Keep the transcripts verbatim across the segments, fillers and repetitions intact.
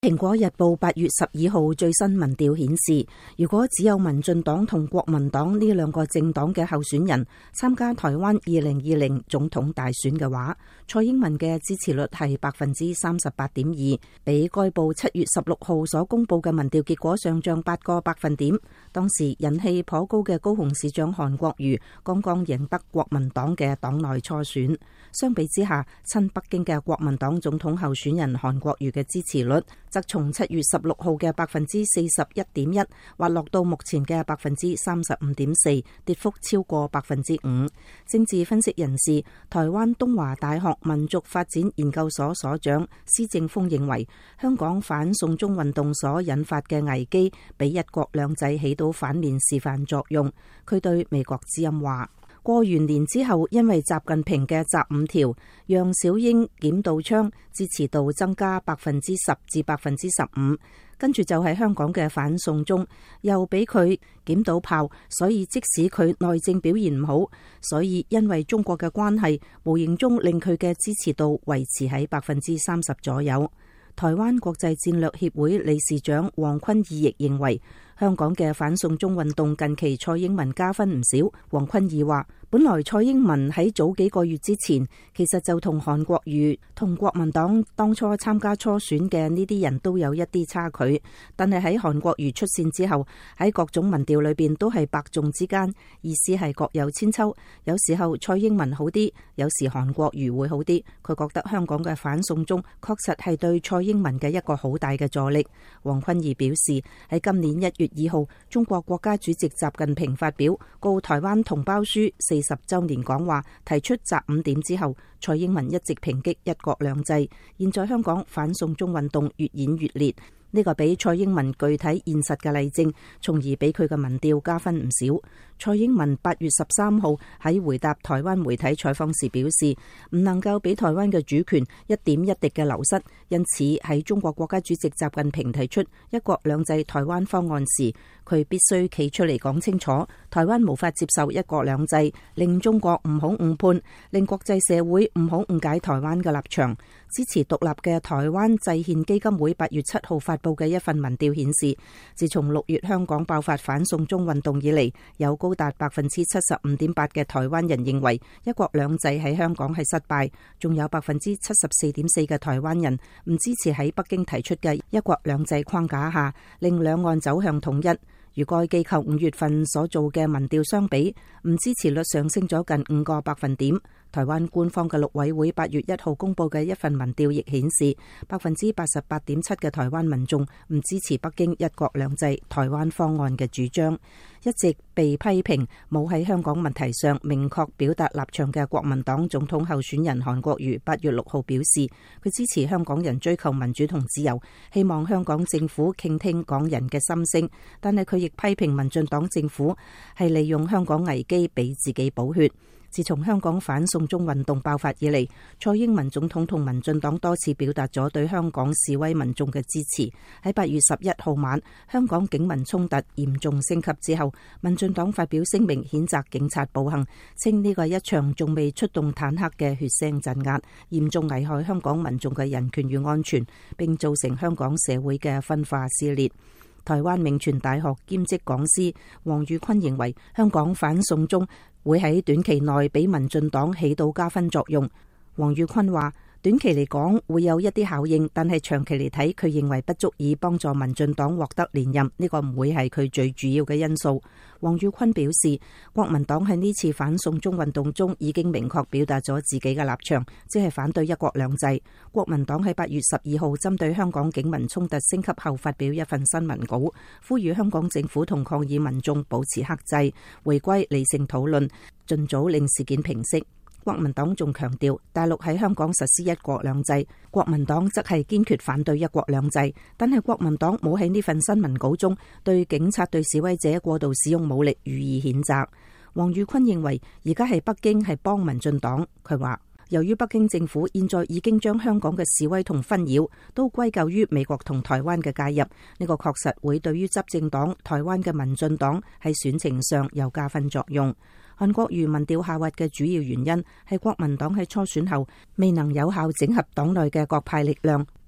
蘋果日報八月十二號最新民調顯示，如果只有民進黨同國民黨呢兩個政黨嘅候選人參加台灣二零二零總統大選嘅話，蔡英文嘅支持率係百分之三十八點二，比該報七月十六號所公布嘅民調結果上漲八個百分點。當時人氣頗高嘅高雄市長韓國瑜剛剛贏得國民黨嘅黨內初選，相比之下，親北京嘅國民黨總統候選人韓國瑜嘅支持率則從七月十六號嘅百分之四十一點一滑落到目前嘅百分之三十五點四，跌幅超過百分之五。政治分析人士、台灣東華大學民族發展研究所所長施正峰認為，香港反送中運動所引發嘅危機，比一國兩制起到反面示範作用。佢對美國之音話：過完年之後，因為習近平嘅習五條，讓小英撿到槍，支持度增加百分之十至百分之十五。跟住就係香港嘅反送中，又俾佢撿到炮，所以即使佢內政表現唔好，所以因為中國嘅關係，無形中令佢嘅支持度維持喺百分之三十左右。台灣國際戰略協會理事長黃坤義亦認為，香港嘅反送中運動近期蔡英文加分唔少。黃坤義話：本來蔡英文喺早幾個月之前，其實就同韓國瑜同國民黨當初參加初選嘅呢啲人都有一啲差距，但係喺韓國瑜出線之後，喺各種民調裏邊都係伯仲之間，意思係各有千秋。有時候蔡英文好啲，有時韓國瑜會好啲。佢覺得香港嘅反送中確實係對蔡英文嘅一個好大嘅助力。黃坤義表示，喺今年一月二號，中國國家主席習近平發表告台灣同胞書四十週年講話，提出習五點之後，蔡英文一直抨擊一國兩制。現在香港反送中運動越演越烈，呢個俾蔡英文具體現實嘅例證，從而俾佢嘅民調加分唔少。蔡英文八月十三號喺回答台灣媒體採訪時表示，唔能夠俾台灣嘅主權一點一滴嘅流失，因此喺中國國家主席習近平提出一國兩制台灣方案時，佢必須企出嚟講清楚，台灣無法接受一國兩制，令中國唔好誤判，令國際社會唔好誤解台灣嘅立場。支持獨立嘅台灣制憲基金會八月七號發布嘅一份民調顯示，自從六月香港爆發反送中運動以嚟，有高達百分之七十五點八嘅台灣人認為一國兩制喺香港係失敗，仲有百分之七十四點四嘅台灣人唔支持喺北京提出嘅一國兩制框架下令兩岸走向統一。與該機構五月份所做嘅民調相比，唔支持率上升咗近五個百分點。台灣官方嘅陸委會八月一號公布嘅一份民調亦顯示，百分之八十八點七嘅台灣民眾唔支持北京一國兩制台灣方案嘅主張。一直被批評冇喺香港問題上明確表達立場嘅國民黨總統候選人韓國瑜八月六號表示，佢支持香港人追求民主同自由，希望香港政府傾聽港人嘅心聲，但係佢亦批評民進黨政府係利用香港危機俾自己補血。自從香港反送中運動爆發以嚟，蔡英文總統同民進黨多次表達咗對香港示威民眾嘅支持。喺八月十一號晚，香港警民衝突嚴重升級之後，民進黨發表聲明譴責警察暴行，稱呢個一場仲未出動坦克嘅血腥鎮壓，嚴重危害香港民眾嘅人權與安全，並造成香港社會嘅分化撕裂。台灣銘傳大學兼職講師黃宇坤認為，香港反送中會喺短期內俾民進黨起到加分作用。黃宇坤話，短期嚟講會有一啲效應，但係長期嚟睇，佢認為不足以幫助民進黨獲得連任，呢個唔會係佢最主要嘅因素。黃宇坤表示，國民黨喺呢次反送中運動中已經明確表達咗自己嘅立場，即係反對一國兩制。國民黨喺八月十二號針對香港警民衝突升級後發表一份新聞稿，呼籲香港政府同抗議民眾保持克制，回歸理性討論，盡早令事件平息。國民黨仲強調，大陸喺香港實施一國兩制，國民黨則係堅決反對一國兩制。但係國民黨冇喺呢份新聞稿中對警察對示威者過度使用武力予以譴責。黃宇坤認為，而家係北京係幫民進黨。佢話，由於北京政府現在已經將香港嘅示威同紛擾都歸咎於美國同台灣嘅介入，呢個確實會對於執政黨台灣嘅民進黨喺選情上有加分作用。韓國瑜民調下滑嘅主要原因係國民黨喺初選後未能有效整合黨內嘅各派力量，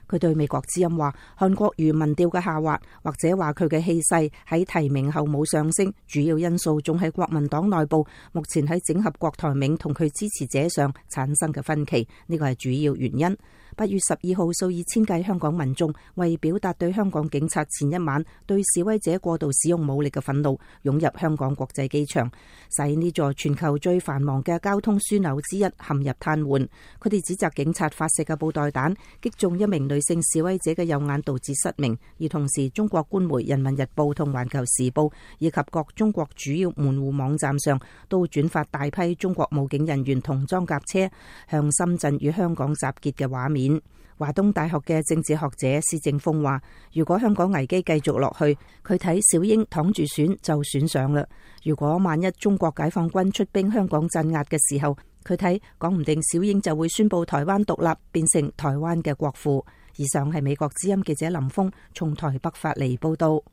佢對美國之音話，韓國瑜民調嘅下滑，或者話佢嘅氣勢喺提名後冇上升，主要因素仲係國民黨內部目前喺整合郭台銘同佢支持者上產生嘅分歧，呢個係主要原因。八月十二號，數以千計香港民眾為表達對香港警察前一晚對示威者過度使用武力嘅憤怒，湧入香港國際機場，使呢座全球最繁忙嘅交通樞紐之一陷入癱瘓。佢哋指責警察發射嘅布袋彈擊中一名女性示威者嘅右眼，導致失明。而同時，中國官媒《人民日報》同《環球時報》以及各中國主要門戶網站上都轉發大批中國武警人員同裝甲車向深圳與香港集結嘅畫面。華東大學嘅政治學者施正峰話，如果香港危機繼續落去，佢睇小英躺住選就選上啦。如果萬一中國解放軍出兵香港鎮壓嘅時候，佢睇講唔定小英就會宣布台灣獨立，變成台灣嘅國父。以上係美國之音記者林峰從台北發嚟報道。